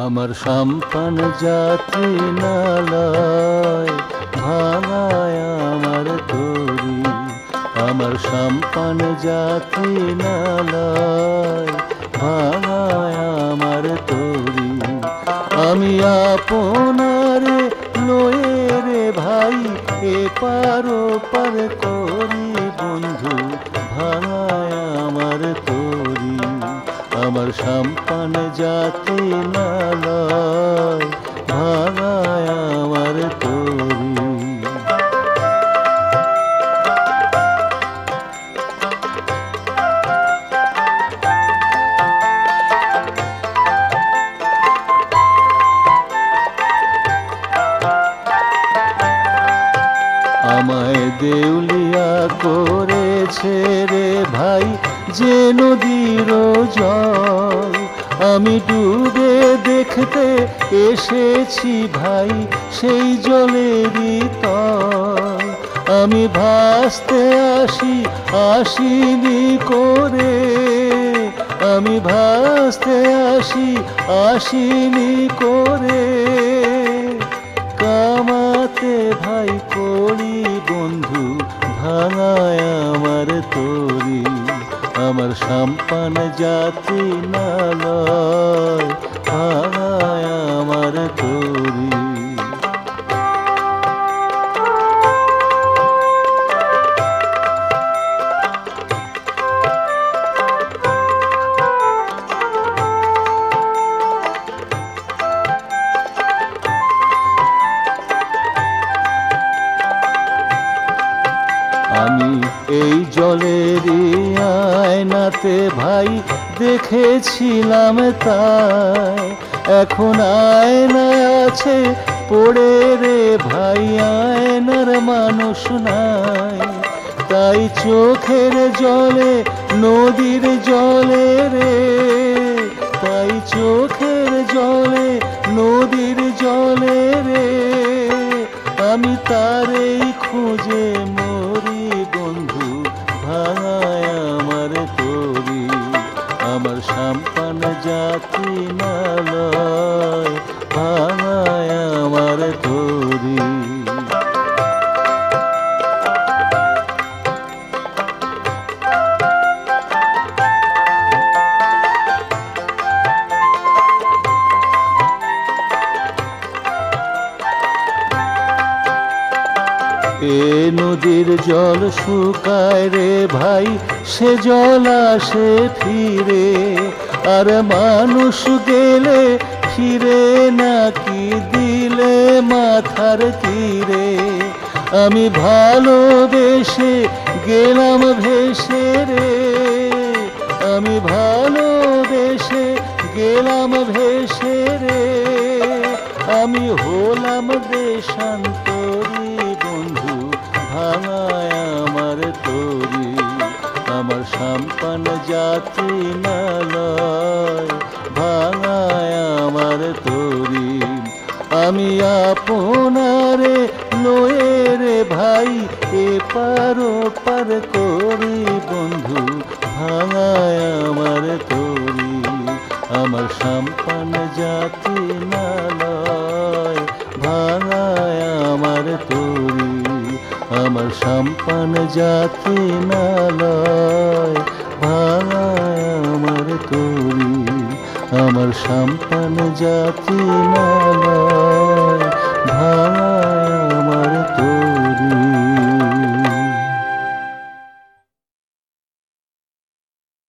আমার সম্পান যাত্রী নালয় ভাঙায় আমার তরি, আমার সম্পান যাত্রী নালয় ভাঙায় আমার তরি। আমি আপনারে লয়ে রে ভাই এপার ওপার করি বন্ধু ভাঙায় আমার তরি, আমার সম্পান যাত্রী নালয় ভাঙায় আমার তরি। আমায় দেউলিয়া করেছে রে ভাই যে নদীর জল, আমি ডুবে দেখতে এসেছি ভাই সেই জলেরই তল। আমি ভাসতে আসিনি করে, আমি ভাসতে আসিনি করে, কামাতে ভাই করি বন্ধু ভাঙায় আমার তরি, আমার সম্পান যাত্রী নালয় ভাঙায় আমার তরি। আমি এই জলেরই আয়নাতে ভাই দেখেছিলাম তাই, এখন আয়না আছে পড়ে রে ভাই আয়নার মানুষ নাই। তাই চোখের জলে নদীর জলে রে, তাই চোখের জলে নদীর জলে রে, আমি তারেই খুঁজে মরি বন্ধু ভাঙায় আমার তরি, আমার সম্পান যাত্রী নালয় ভাঙায় আমার তরি। এ নদীর জল শুকায় রে ভাই সে জল আসে ফিরে, আর মানুষ গেলে ফিরে নাকি দিলে মাথার তীরে। আমি ভালোবেসে গেলাম ভেসে রে, আমি ভালোবেসে গেলাম ভেসে রে, আমি হলাম দেশান্তরী বন্ধু ভাঙায় আমার তরি, আমার সম্পান যাত্রী নালয় ভাঙায় আমার তরি। আমি আপনারে লয়ে রে ভাই এপার ওপার করি বন্ধু ভাঙায় আমার তরি, আমার সম্পান যাত্রী নালয় ভাঙায় আমার তরি, আমার সম্পান যাত্রী নালয় ভাঙায় আমার তরি, আমার সম্পান যাত্রী নালয়।